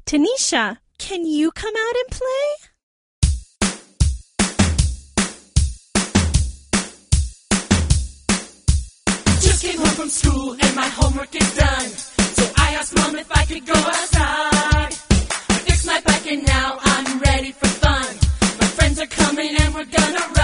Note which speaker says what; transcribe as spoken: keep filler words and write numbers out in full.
Speaker 1: Tanisha, can you come out and play?
Speaker 2: Just came home from school and my homework is done. So I asked Mom if I could go outside. I fixed my bike and now I'm ready for fun. My friends are coming and we're gonna ride.